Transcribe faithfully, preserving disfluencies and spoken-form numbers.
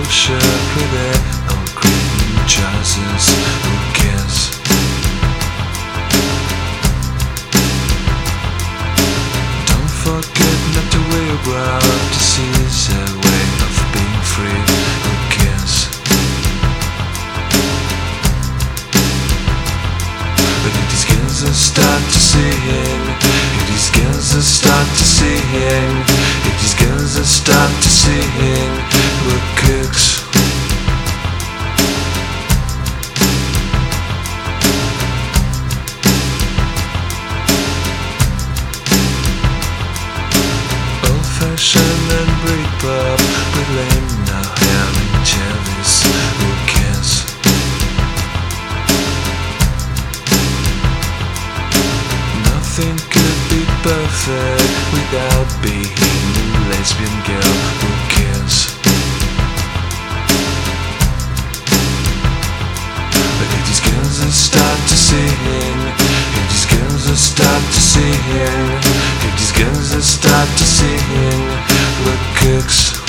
shirt with it, or green trousers, who cares? Don't forget not to wear your brow. This is a way of being free, who cares? But if these girls are start to sing, if these girls are start to sing, if these girls are start to sing, we're cooks. Old-fashioned and Britpop, with lame now hair and Chevis, who cares? Nothing could be perfect without being a lesbian girl, who cares? But if these girls are start to sing, if these girls are start to sing, if these girls are start to sing, we're cooks.